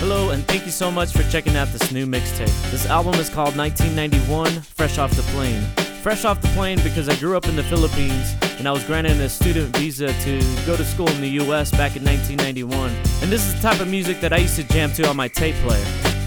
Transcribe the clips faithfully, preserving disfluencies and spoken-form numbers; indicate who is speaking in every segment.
Speaker 1: Hello, and thank you so much for checking out this new mixtape. This album is called nineteen ninety-one, Fresh Off the Plane. Fresh off the plane because I grew up in the Philippines, and I was granted a student visa to go to school in the U S back in nineteen ninety-one. And this is the type of music that I used to jam to on my tape player.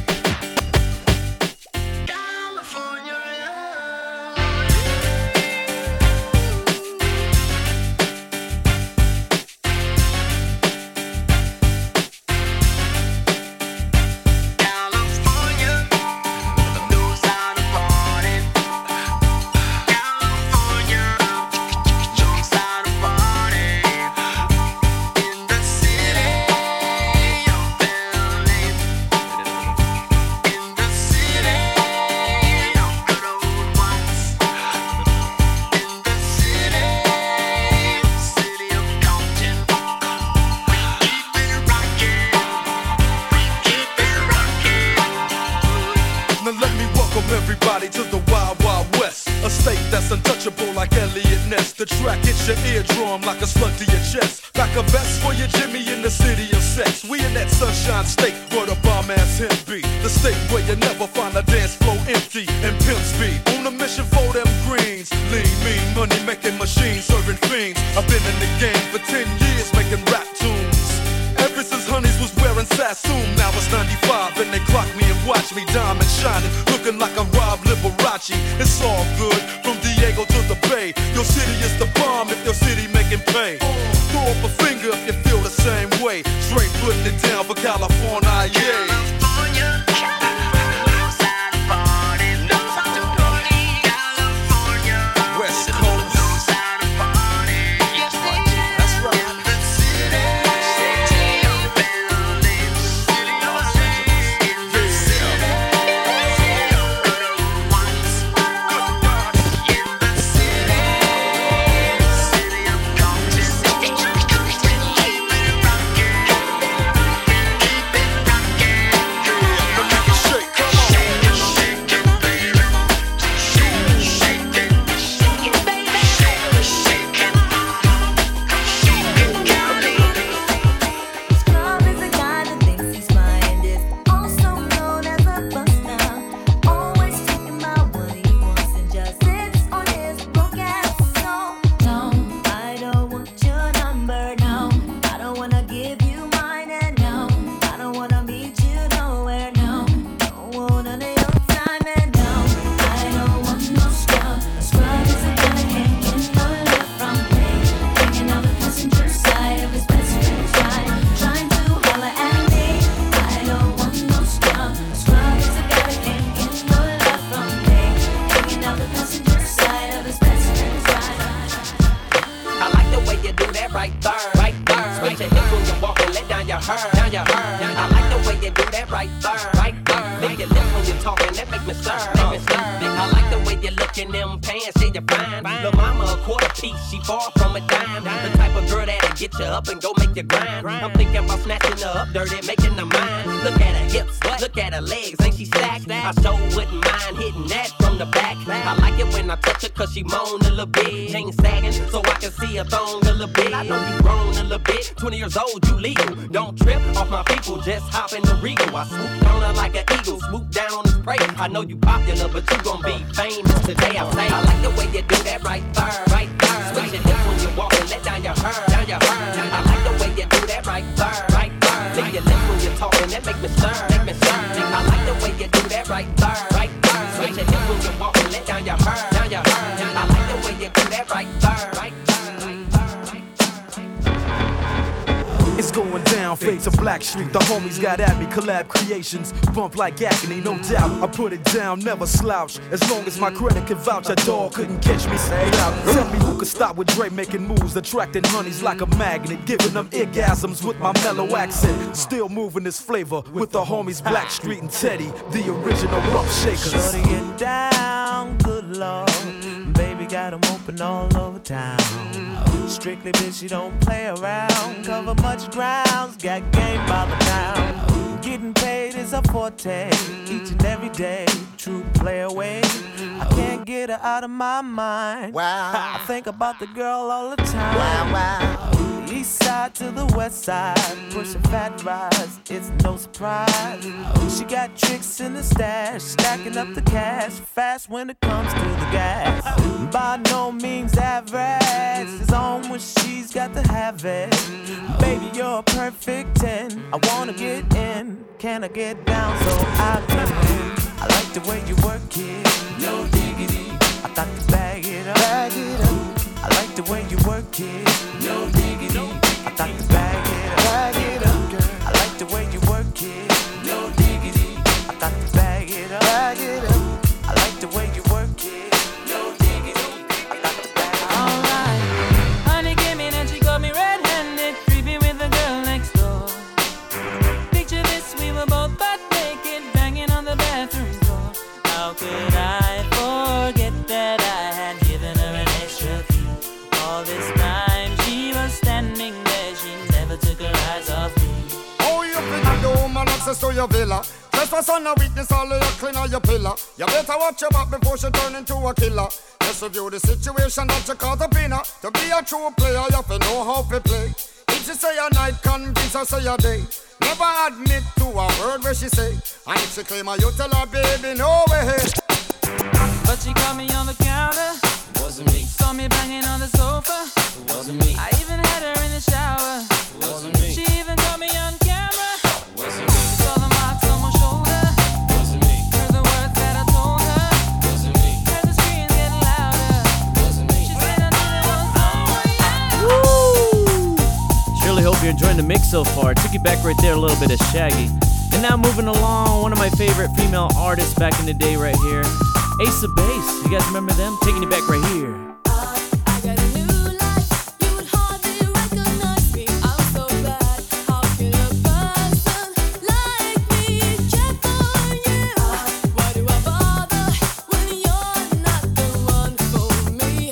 Speaker 2: Everybody to the Wild Wild West, a state that's untouchable like Elliot Ness. The track hits your eardrum like a slug to your chest. Back a vest for your Jimmy in the city of sex. We in that sunshine state where the bomb ass him be. The state where you never find a dance floor empty and pimp speed. On a mission for them greens. Lean, mean, money making machines serving fiends. I've been in the game for ten years making rap tunes. Ever since Honeys was wearing Sassoon, now it's ninety-five and they clock me and watch me diamond shining, looking like a Rob Liberace. It's all good from Diego to the Bay. Your city is the bomb if your city making pay. Throw up a finger if you feel the same way. Straight putting it down for California, yeah.
Speaker 3: Up and go make your grind. I'm thinking about snatching her up dirty, making her mine. Look at her hips, look at her legs, ain't she stacked? I sure wouldn't mind hitting that from the back. I like it when I touch her cause she moan a little bit. Chain sagging so I can see her thong a little bit. I know you grown a little bit, twenty years old, you legal. Don't trip off my people, just hop in the Regal. I swoop on her like an eagle, swoop down on his prey. I know you popular, but you gon' be famous today. I say, I like the way you do that right there, right there. Switch your hips when you walk and let down your hair, down your hair. I like the way you do that right there, right there. Lick your lips when you're talking, that make me stir, make me stir. I like the way you do that right there, right there. Switch your hips when you walk and let down your hair, down your hair. I like the way you do that right there, right there.
Speaker 2: It's going down, fade to Black Street. The homies got at me, collab creations, bump like agony, no doubt. I put it down, never slouch. As long as my credit can vouch, a dog couldn't catch me. Say out. Tell me who could stop with Dre making moves, attracting honeys like a magnet, giving them orgasms with my mellow accent. Still moving this flavor with the homies Black Street and Teddy, the original rough shakers.
Speaker 4: Shorty get down, good lord. Baby got them open all over town. Strictly bitch, you don't play around. Cover much grounds, got game by the pound. Getting paid is a forte, each and every day. True play away. I can't get her out of my mind.
Speaker 5: Wow.
Speaker 4: I think about the girl all the time.
Speaker 5: Wow, wow.
Speaker 4: east side to the west side, pushing fat rise, it's no surprise. She got tricks in the stash, stacking up the cash, fast when it comes to the gas. By no means average, it's on when she's got to have it. Baby, you're a perfect ten, I wanna get in, can I get down so I can win? I like the way you work it, no diggity, I got to bag it up, bag it up. I like the way you work it, no diggity, I got to bag it up, bag it up, girl. I like the way you work it, no diggity, I got to bag it up, bag it up. I like the way you work it, no diggity, I got to bag it up.
Speaker 5: Alright, honey came in and she got me red-handed, creepy with the girl next door. Picture this, we were both butt naked, banging on the bathroom door. How could I forget that I had given her an extra key? All this time she was standing there, she never took her eyes off me.
Speaker 6: Oh, you think the woman access to your villa? Trespass on a witness, all of your clean on your pillar. You better watch your back before she turn into a killer. Just review the situation that you caught up in her. To be a true player, you have to know how to play. If she say a night, convince her say a day. Never admit to a word where she say. And if she claim her, you tell her, baby, no way.
Speaker 5: But she caught me on the counter.
Speaker 7: It wasn't me.
Speaker 5: Saw me banging on the sofa.
Speaker 7: It wasn't me.
Speaker 5: I even had her in the shower.
Speaker 7: It wasn't me.
Speaker 5: She even caught me on camera.
Speaker 7: It wasn't me.
Speaker 5: Saw the marks on my shoulder.
Speaker 7: It wasn't me.
Speaker 5: Heard the words that I told her.
Speaker 7: It wasn't me.
Speaker 5: Heard the screams getting louder.
Speaker 7: It wasn't me.
Speaker 5: She said I knew it was over, yeah.
Speaker 1: Woo! Surely hope you're enjoying the mix so far. Took you back right there, a little bit of Shaggy. And now moving along, one of my favorite female artists back in the day right here, Ace of Base. You guys remember them? Taking you back right here.
Speaker 8: I got a new life, you would hardly recognize me. I'm so bad, how can a person like me check on you? Why do I bother when you're not the one for me?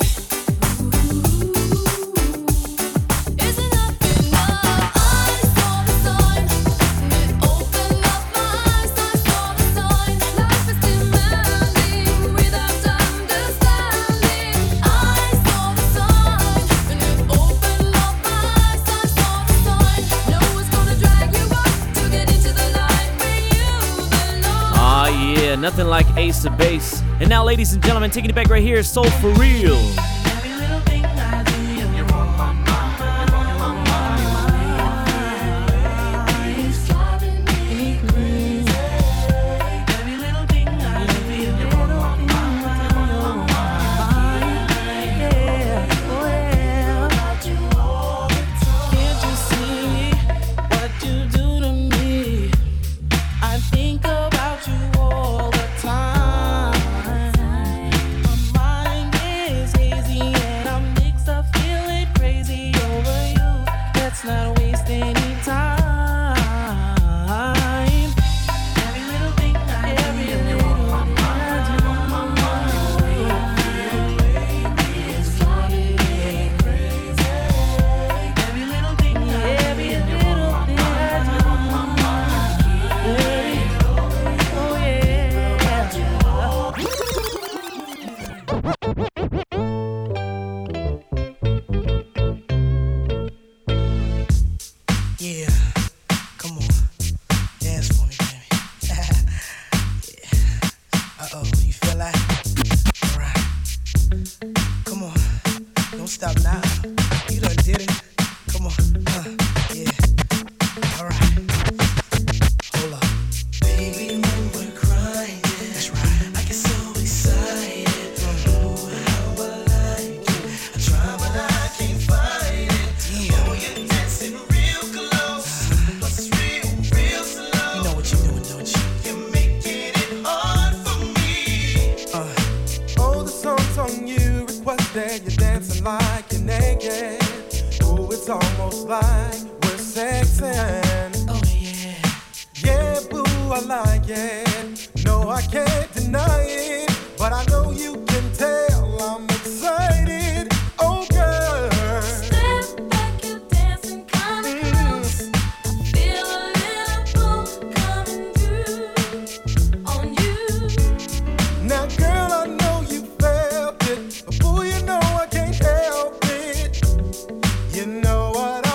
Speaker 8: Is enough enough? I saw the sign, it opened up my eyes. I saw the sign, life is demanding without understanding. I saw the sign, and it opened up my eyes. I saw the sign, no one's gonna drag you up to get into the light where you belong.
Speaker 1: Ah, yeah, nothing like Ace of Base. And now, ladies and gentlemen, taking it back right here, Soul for Real.
Speaker 5: Every little thing I do, you're on my mind. It's driving me crazy. Every little thing I do, you're on my mind. Yeah, oh yeah. Can't you see what you do to me? I think about you all the time. My mind is hazy and I'm mixed up, feeling crazy over you. Let's not waste any time. Every little thing I do, every little thing I do, it's driving me crazy. Every little thing, every little thing I do, oh
Speaker 9: Yeah, come on, dance for me, baby. Yeah. Uh oh, you feel that? Alright, come on, don't stop now. You done did it. Come on, uh, yeah. Alright, hold up. Baby, when we're crying, that's right. I get so excited. Ooh, how I like it. I try, but I can't fight it. Oh, you're dancing real close, but it's real, real slow. You know what you're doing, don't you? You're making it hard for me. Uh,
Speaker 4: Oh, the song's on you, requested. You're dancing like you're naked. Oh, it's almost like we're sexing.
Speaker 9: oh yeah.
Speaker 4: Yeah, boo, I like it. No, I can't deny it. But I know you can tell I'm excited. Oh, girl.
Speaker 8: Step back, you're dancing kinda close. I feel a little pull coming through on you.
Speaker 4: Now, girl, I know you felt it. But boy, you know I can't help it. You know what I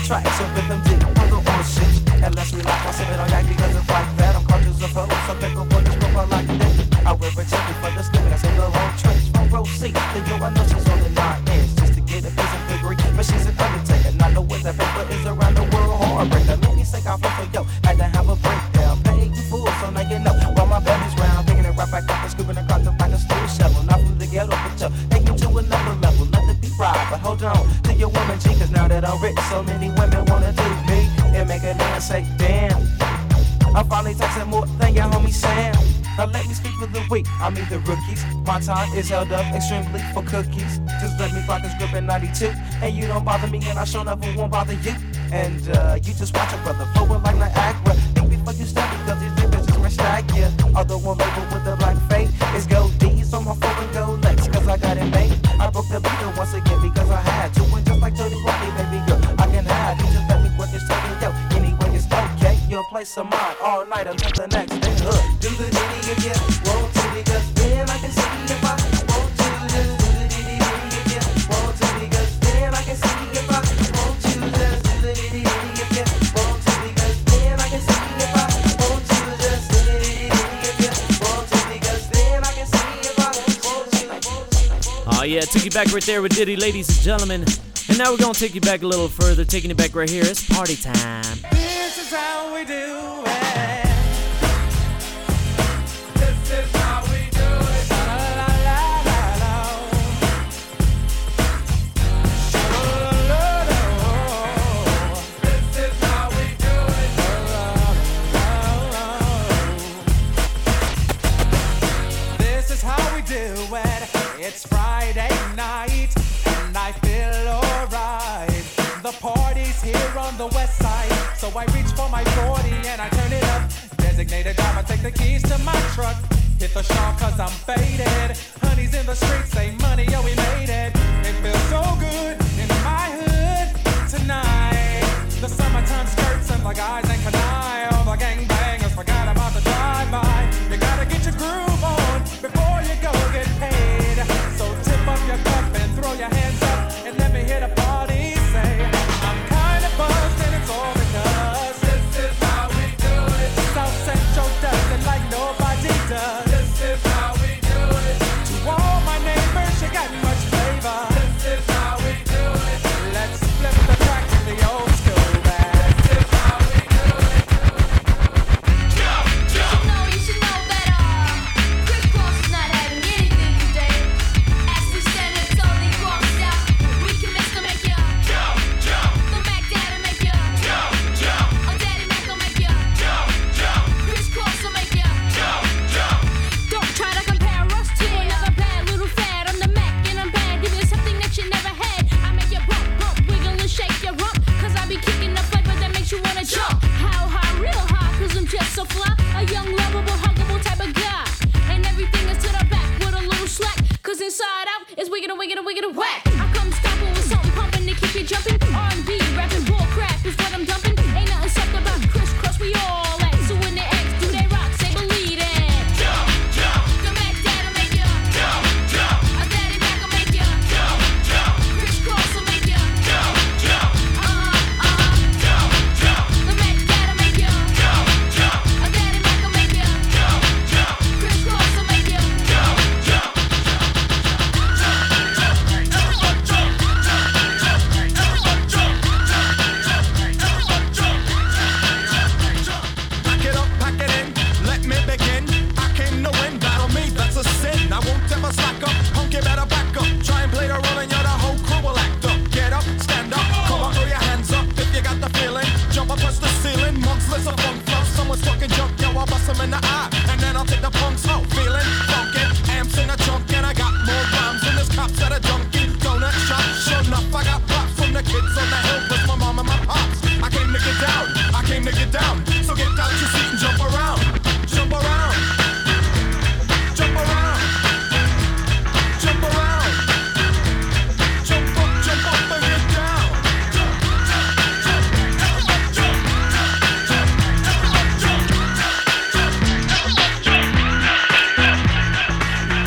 Speaker 4: track, so with them deep on the old shit. And let's relax, I sip it on yak because it's like that. I'm conscious of her, so pick up on this profile like that. I wear a ticket for the skin, I say the whole trench. From row C, then yo, I know she's on the nine inch. Just to get a piece of degree, but she's an undertaker. Not know what that paper is around the world, heartbreaker. Many say I flow for yo, had to have a breakdown. Pay you fool, so now you know. While my belly's round, thinking it right back up and scooping across the find a steel shovel. Not from the ghetto, but yo, take you to another level. Let the beat ride, but hold on to your woman G, cause now that I'm rich, so many women wanna do me. And make a man say, damn, I'm finally texting more than your homie Sam. Now let me speak for the weak, I mean the rookies. My time is held up extremely for cookies. Just let me rock this grip in ninety-two. And you don't bother me and I sure never won't bother you. And uh, you just watch a brother forward like Niagara. Think before you step because these niggas just rich stack, yeah. Although one label with the black fade is gold D's on my phone and gold legs, cause I got it made. I broke the beat once again because I had to. And just like Tony Rodney, baby girl, I can hide. You just let me work this taking yo. Anyway, it's okay. You'll play some mine all night until the next day. Hood. Do the nitty again, won't to because then I can see if I won't to. Just do the nitty nitty again, won't to because then I can see if I won't to. Just do the nitty nitty again, won't to because then I can see if I won't to. Just do the nitty nitty again, won't to because then I can see if I won't to.
Speaker 1: Oh yeah, took you back right there with Diddy, ladies and gentlemen. And now we're gonna take you back a little further, taking it back right here. It's party time.
Speaker 4: This is how we do it.
Speaker 2: This is how we do it.
Speaker 4: La la la la la. La la la la.
Speaker 2: This is how we do it.
Speaker 4: This is how we do it. It's Friday night and I feel alright. The party's here on the west side, so I reach for my forty and I turn it up. Designated driver, take the keys to my truck. Hit the shop cause I'm faded. Honey's in the streets, say money, yo, we made it. It feels so good in my hood tonight. The summertime skirts and the guys ain't canine. All the gangbangers forgot about the drive-by. You gotta get your groove on before you go get paid. So tip up your cup and throw your hands up and let me hear the party say, I'm kinda buzzed and it's all because
Speaker 2: This is how we do it.
Speaker 4: South Central does it like nobody does.
Speaker 2: This is how we do it.
Speaker 4: To all my neighbors, you got much flavor.
Speaker 2: This is how we do it.
Speaker 4: Let's flip the track to the old school bag.
Speaker 2: This is how we do it.
Speaker 8: You should know, you should know that uh, Chris Cross is not having anything today. As we stand here totally crossed out, we can miss to make ya jump, jump. The Mac Daddy make ya jump, jump. Oh, Daddy Mac will make ya jump, jump. Chris Cross will make ya jump, jump. Don't try to compare us to another bad little fad. I'm the Mac and I'm bad. Give you something that you never had. I make you bump, bump, wiggle and shake your rump. Cause I be kicking the flavor that makes you wanna jump. How high, real high, cause I'm just so fly. A young, lovable, huggable type of guy. And everything is to the back with a little slack. Cause inside out is wiggin' and wiggin' and wiggin' and whack. I come stomping with something pumping to keep you jumping. R and B, rapping, bull crap is what I'm dumping. Ain't nothing soft about Chris Cross, we all at. So when they ask, do they rock, say believe it.
Speaker 2: Jump, jump,
Speaker 8: The Mac Dad'll make ya
Speaker 2: jump, jump,
Speaker 8: A Daddy Mac will make ya
Speaker 2: jump, jump,
Speaker 8: Chris Cross will make ya
Speaker 2: jump, jump,
Speaker 8: Uh-huh, uh-huh
Speaker 2: jump, jump,
Speaker 8: The Mac Dad'll make ya
Speaker 2: jump, jump,
Speaker 8: A Daddy Mac will make ya
Speaker 2: jump, jump,
Speaker 8: Chris Cross will make ya
Speaker 2: jump, jump.
Speaker 6: Pack it up, pack it in, let me begin. I came to win, battle me, that's a sin. I won't ever slack up, punk, you better back up. Try and play the role and you're the whole crew will act up. Get up, stand up, come on, throw your hands up if you got the feeling. Jump up, touch the ceiling, monks, listen, funk flow. Someone's fucking jump, yo, I'll bust him in the eye. And then I'll take the punks out, feeling funky. Amps in a trunk and I got more rhymes than this cops at a junkie. Donut shop, sure enough, I got props from the kids on the hill with my mom and my pops. I came to get down, I came to get down. So get out your seat and jump around, jump around, jump around,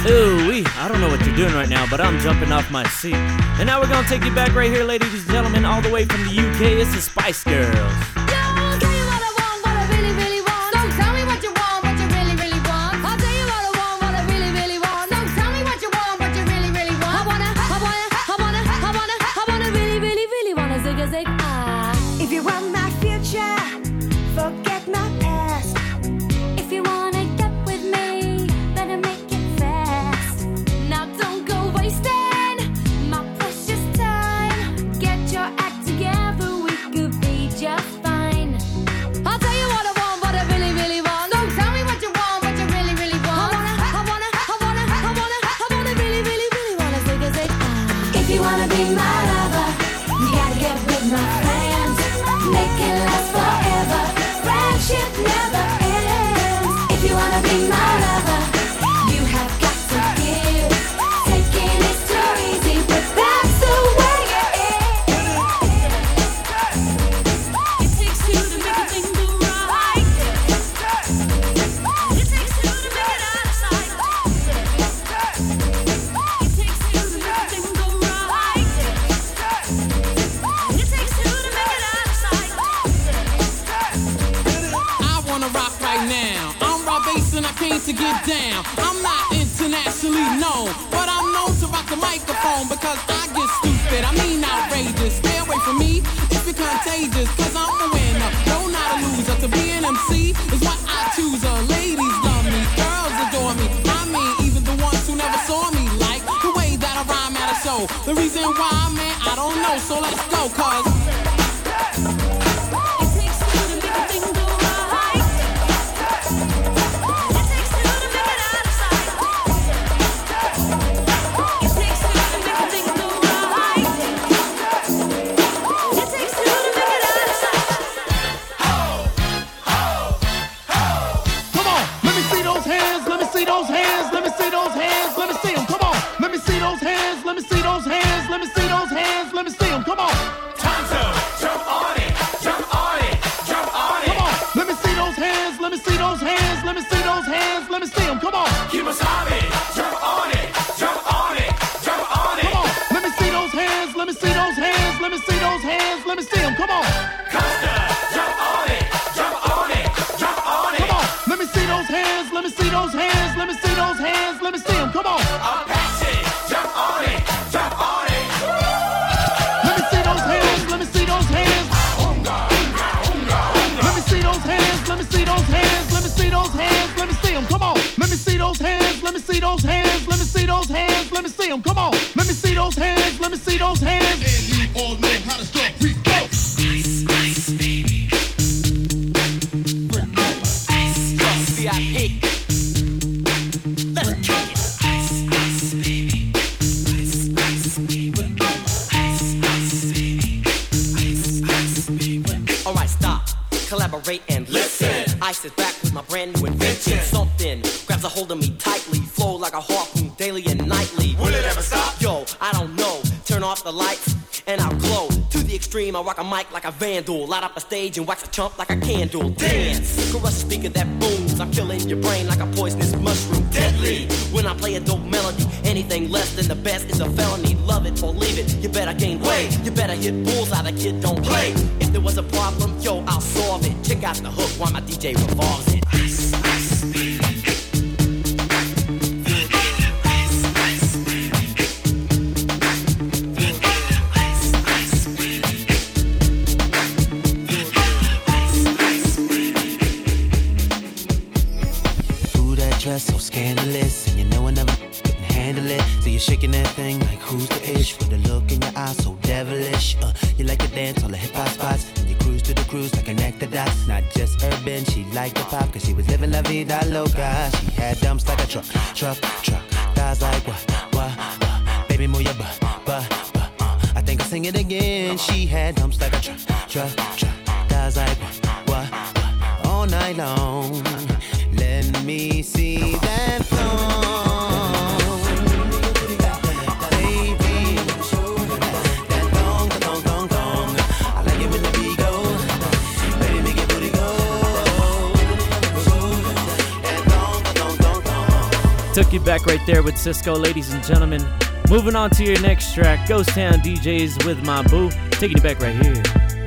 Speaker 1: Ooh wee, I don't know what you're doing right now, but I'm jumping off my seat. And now we're gonna take you back right here, ladies and gentlemen, all the way from the U K. It's the Spice Girls.
Speaker 8: I'll tell you what I want, what I really, really want. So tell me what you want, what you really, really want. I'll tell you what I want, what I really, really want. So tell me what you want, what you really, really want. I wanna, I wanna, I wanna, I wanna, I wanna really, really, really wanna zig a zig ah.
Speaker 10: If you want my future, forget my past.
Speaker 8: If you wanna get with me, better make it fast. Now don't go wasting my precious time. Get your act together, we could be just fine. I'll tell you what I want, what I really, really want. So tell me what you want, what you really, really want. I wanna, I wanna, I wanna, I wanna, I wanna really, really, really wanna zig a zig ah.
Speaker 10: If you wanna be my lover, you gotta get with my friends. Make it last forever. Friendship never ends. If you wanna be my lover, you have got to give. Taking is too easy, but that's the way it is.
Speaker 8: It takes two to make a thing go right. It takes two to make it out of sight. It takes two to make a thing go right. It takes two to make it out of sight.
Speaker 11: I wanna rock right now. I'm Rob Bass and I came to get down. I'm not internationally known, but I'm known to rock the microphone because I get stupid. I mean outrageous. Stay away from me if you're contagious, cause I'm a winner, no not a loser. To be an M C is what I choose. Uh, ladies love me, girls adore me. I mean even the ones who never saw me like the way that I rhyme at a show. The reason why, man, I don't know, so let's go, cause
Speaker 8: It takes two to make a thing go right. It takes two to make it out of sight. It takes two to make a thing go right. It takes two to make it out of sight.
Speaker 12: Come on, let me see those hands, let me see those hands, let me see those hands, let me see them. Come on, let me see those hands, let me see those hands, let me see those hands, let me see them. Come on.
Speaker 13: Time to jump on it, jump on it, jump on it.
Speaker 12: Come on, let me see those hands, let me see those hands, let me see those hands, let me see them. Come on.
Speaker 13: Kemosabe, jump on it, jump on it, jump on it.
Speaker 12: Come on, let me see those hands, let me see those hands, let me see those hands, let me see them. Come on.
Speaker 13: Costa, jump on it, jump on it, jump on it.
Speaker 12: Come on, let me see those hands, let me see those hands, let me see those hands, let me see them. Come on.
Speaker 13: Apache, jump on it, jump on it.
Speaker 12: Let me see those hands, let me see those hands. Let me see those hands, let me see those hands, let me see those hands, let me see them. Come on. Let me see those hands, let me see those hands, let me see those hands, let me see them. Come on. Let me see those hands, let me see those hands.
Speaker 2: And you all know how to start. We go.
Speaker 3: V I P. Let's kick it. Alright, stop, collaborate and listen. I sit back with my brand new invention. Something grabs a hold of me tightly, flow like a harpoon daily and nightly.
Speaker 13: Will it ever stop?
Speaker 3: Yo, I don't know. Turn off the lights and I'll glow. To the extreme, I rock a mic like a vandal. Light up a stage and wax a chump like a candle. Dance, crush a speaker that booms. I'm killing your brain like a poisonous mushroom. Deadly, when I play a dope melody. Anything less than the best is a felony. Love it or leave it, you better gain weight. You better hit bullseye, the kid don't play. If there was a problem, yo, I'll solve it. Check out the hook while my D J revolves it. Ice, ice, baby.
Speaker 4: So scandalous, and you know I never couldn't handle it. So you're shaking that thing like who's the ish? With a look in your eyes so devilish. Uh, you like to dance all the hip hop spots, and you cruise to the cruise like connect the dots. Not just urban, she liked the pop, cause she was living la vida loca. She had dumps like a truck, truck, truck. Thighs like what, what, what? Baby move your butt, butt, butt. Uh, I think I'll sing it again. She had dumps like a truck, truck, truck. Thighs like what, what, what? All night long. Let me see that thong, baby. That thong, thong, thong, thong. I like it when the beat go. Baby, make your booty go. That thong, thong, thong, thong.
Speaker 1: Took you back right there with Cisco, ladies and gentlemen. Moving on to your next track, Ghost Town D Js with my boo. Taking you back right here.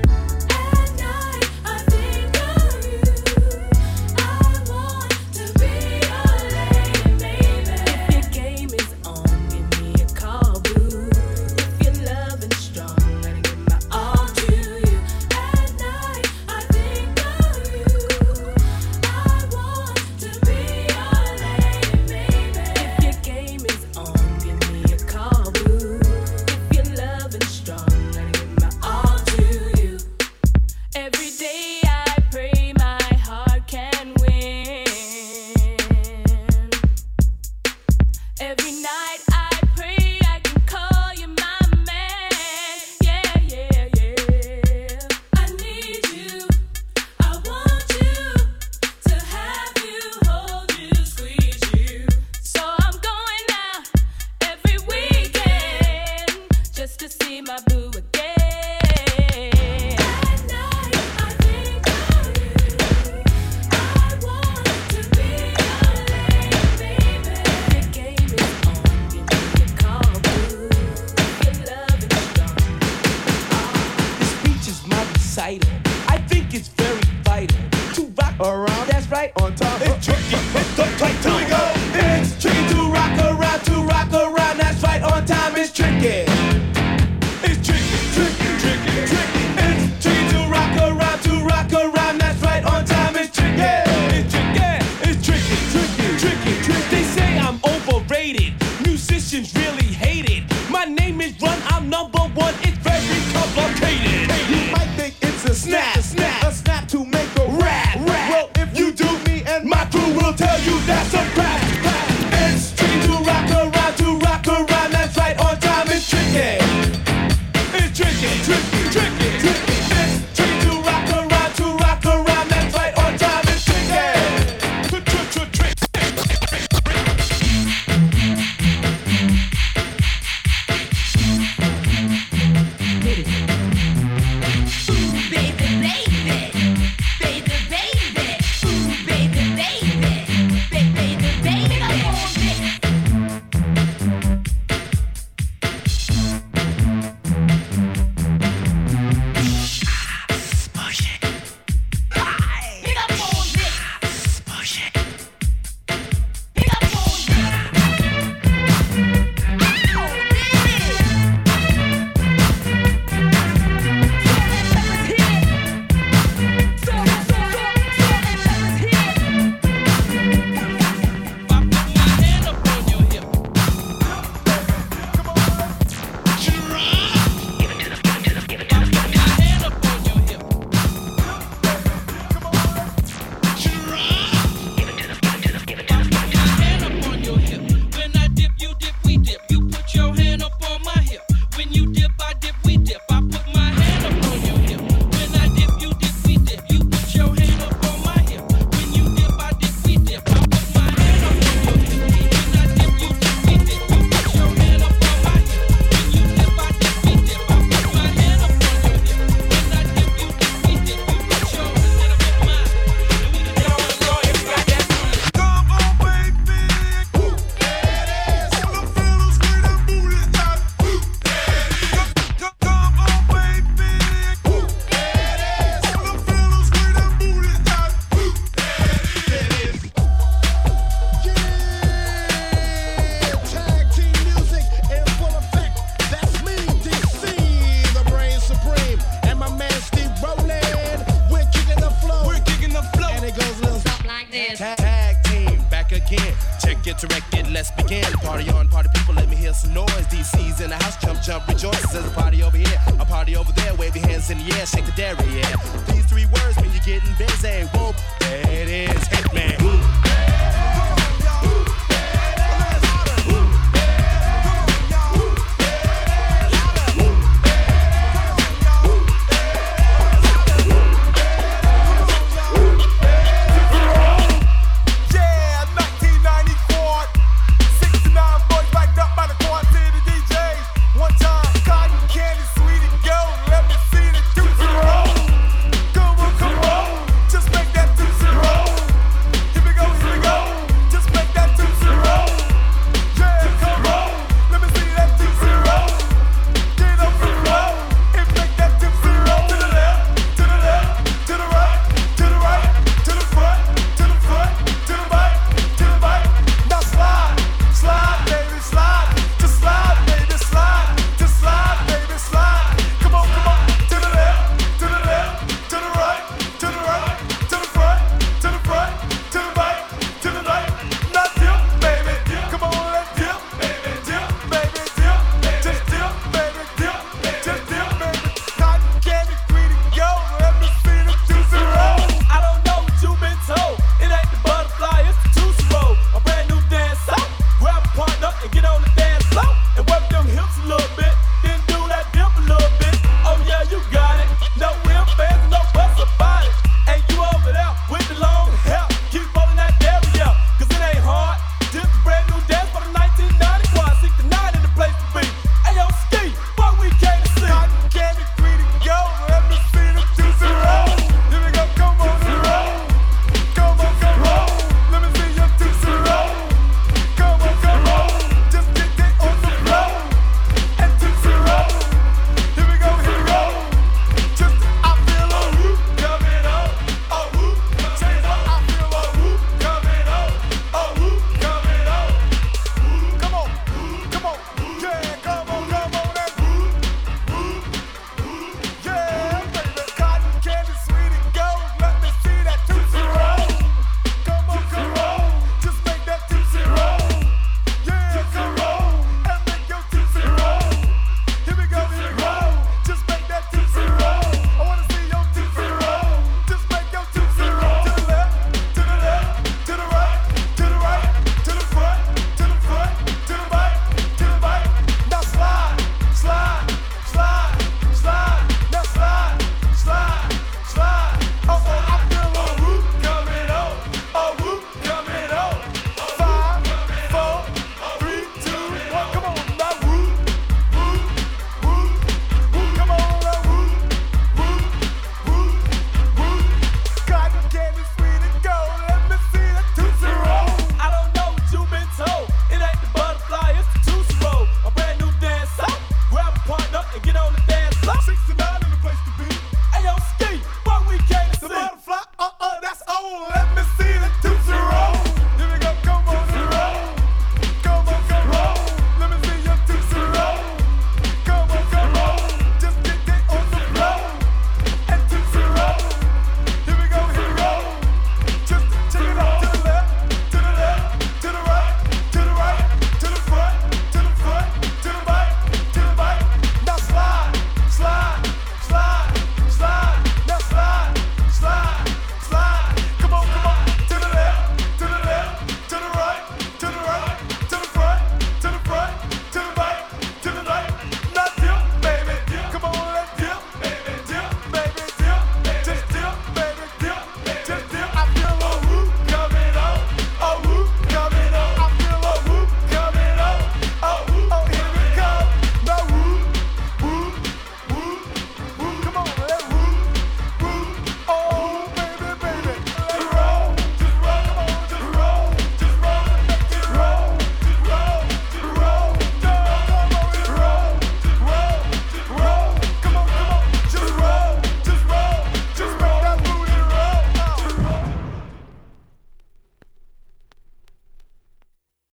Speaker 14: let's begin. Party on, party people, let me hear some noise. D C's in the house, jump, jump, rejoice. There's a party over here, a party over there. Wave your hands in the air, shake the dairy, yeah. These three words mean you're getting busy. Whoop, there it is, Hitman.